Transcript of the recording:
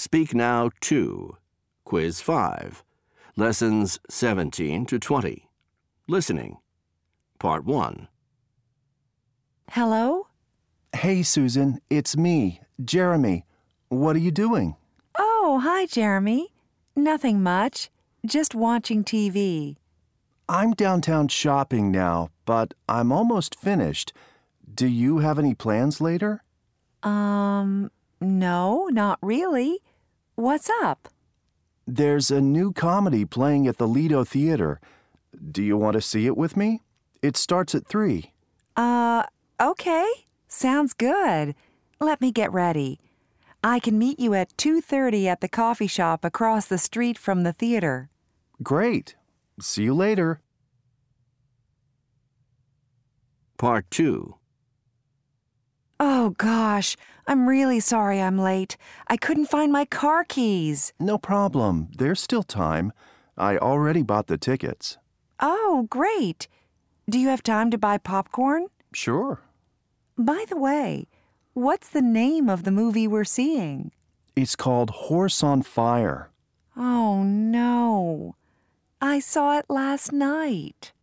Speak Now 2, Quiz 5, Lessons 17 to 20. Listening. Part 1. Hello? Hey, Susan, it's me, Jeremy. What are you doing? Oh, hi, Jeremy. Nothing much. Just watching TV. I'm downtown shopping now, but I'm almost finished. Do you have any plans later? No, not really. What's up? There's a new comedy playing at the Lido Theater. Do you want to see it with me? It starts at 3. Okay. Sounds good. Let me get ready. I can meet you at 2:30 at the coffee shop across the street from the theater. Great. See you later. Part 2. Oh, gosh. I'm really sorry I'm late. I couldn't find my car keys. No problem. There's still time. I already bought the tickets. Oh, great. Do you have time to buy popcorn? Sure. By the way, what's the name of the movie we're seeing? It's called Horse on Fire. Oh, no. I saw it last night.